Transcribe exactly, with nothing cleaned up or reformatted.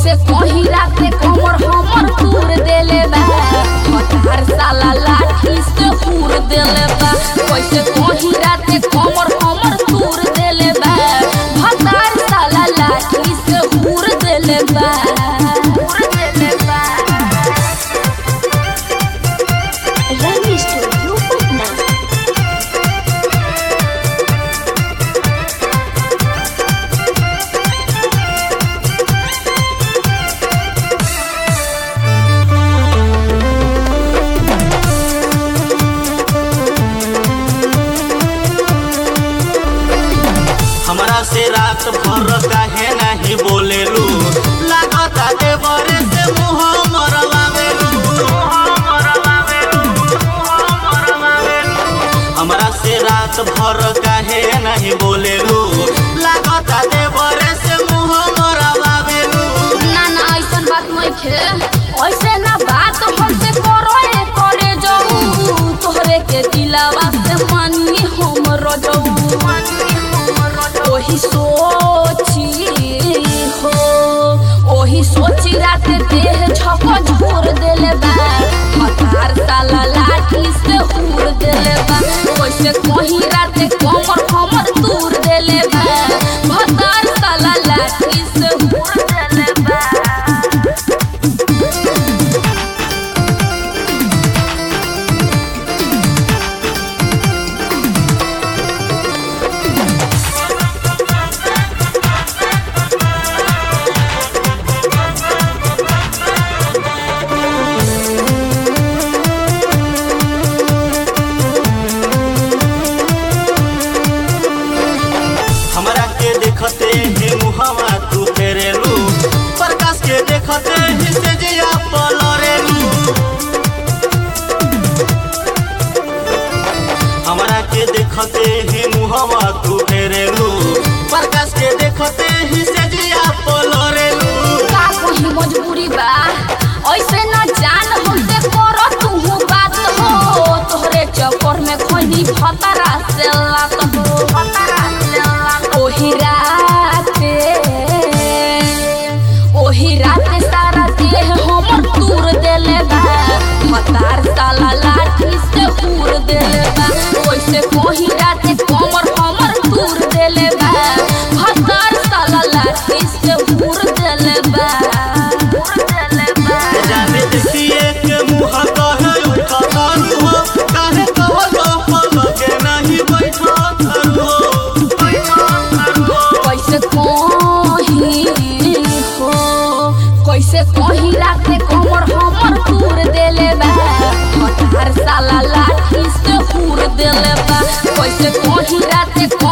कैसे कहीं राते कमर हमर तूर देले बा हतार साला लाठी से पूर देले बा कैसे कहीं राते कमर हमर तूर देले बा हतार साला लाठी से पूर देले बा पूर देले बा रानी स्टूडियो पटना। हमरा से रात भर काहे नहीं बोलेलू लागता देवरे से मुँह मरवावेलू हमरा से रात भर काहे नहीं बोलेलू लागता देवरे से मुँह मरवावेलू। ना ना ऐसन बात नहीं खे ऐसे ना बात हमसे करो ए करे जाऊ तोहरे के दिलावा से मानी हम रजऊ ओही सोची हो ओही सोची रात देह झक झोर देले बा हतार साला लाठी से उड़ देले बा कैसे कहीं रात कमर हमर तूर देले बा हतार साला लाठी से उड़ देले बा। हमरा के देखते ही मुहवा तू फेरेलू प्रकाश के देखते ही से जिया पलरेलू हमरा के देखते ही मुहवा तू फेरेलू प्रकाश के देखते ही से जिया पलरेलू। का कोई मजबूरी बा ऐसे न जान हमसे करो तू बात हो तोहरे चक्कर में खोनी भतरा से लात हो भतरा से लात ओही राते ओही राते सारा देह हमर तूर देले बा हतार साला लाठी से उड़ देले बा कैसे कोही राते कमर हमर तूर देले बा हतार साला लाठी से उड़ देले बा उड़ देले बा। जाने देखिए के मुँह कहे उठा तारू हो काहे कहो तो लगे नहीं बैठा तारू हो बैठा तारू हो। कैसे कहीं हो कैसे कहीं राते कमर हमर तूर देले बा हतार साला लाठी से उड़ देले बा कैसे कहीं राते